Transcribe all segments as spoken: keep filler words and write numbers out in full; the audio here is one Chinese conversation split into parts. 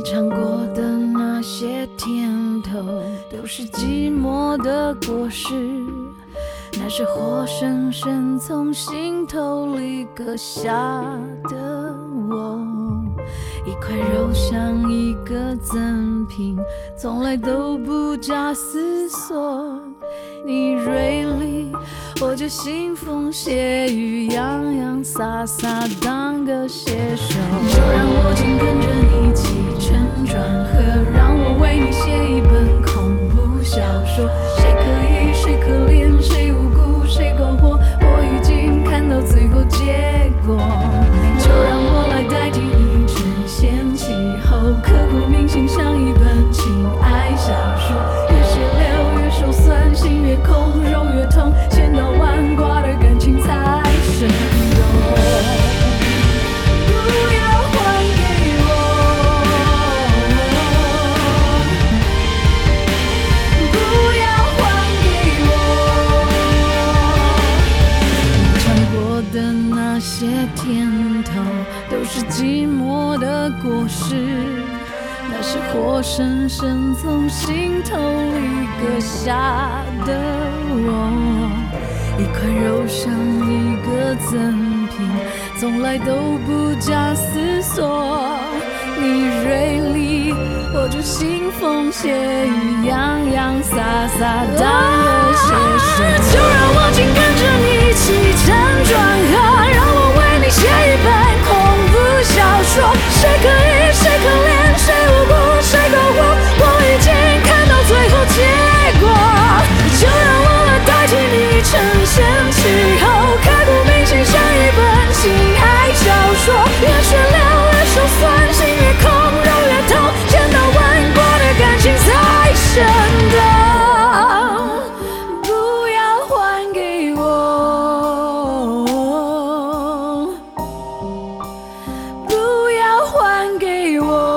尝过的那些甜头，都是寂寞的果实。那是活生生从心头里割下的我，一块肉像一个赠品，从来都不假思索。你锐利，我就腥风血雨，洋洋洒洒当个写手。就让我紧跟着你起承转合，让我为你写一本恐怖小说。谁可疑，谁可怜，谁无辜，谁苟活，我已经看到最后结果。就让我来代替你承先启后，刻骨铭心像一本情爱小说。越血流越手酸，心越空，肉越痛，千刀万剐的感情才生动。不要还给我，不要还给我，你尝过的那些甜头，都是寂寞的果实。那是活生生从心头里割下的我，一块肉像一个赠品，从来都不假思索。你锐利，我就腥风血雨，洋洋洒洒当个写手。就让我紧跟着你起承转合，让我为你写一本恐怖小说。谁可疑，谁可怜，谁无辜，谁苟活，我已经看到最后结果。就让我来代替你承先启后，刻骨铭心像一本情爱小说。越血流越手酸，心越空，肉越痛，千刀万剐的感情才生动。不要还给我，不要还给我。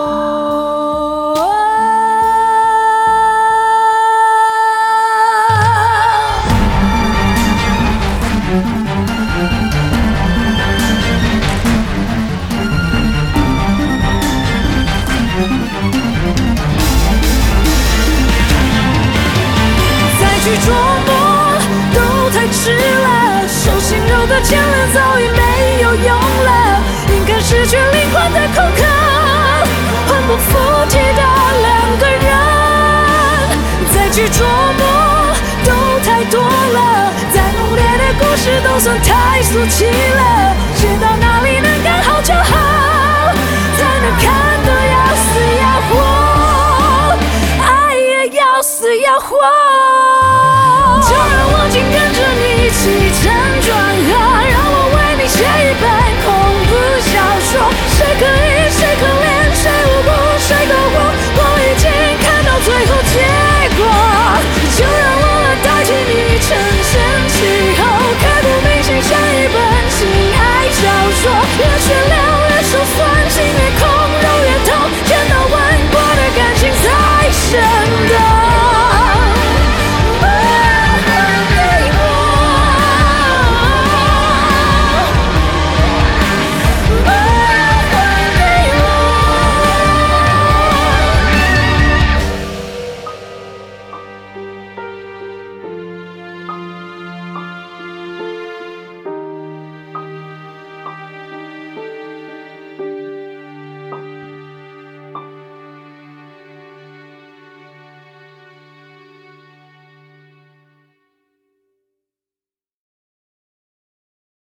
再去琢磨都太迟了，手心肉的牵连早已没有用了，应该失去灵魂的空壳，魂不附体的两个人。再去琢磨都太多了，再浓烈的故事都算太俗气了，写到哪里能刚好就好，才能看得要死要活，爱也要死要活。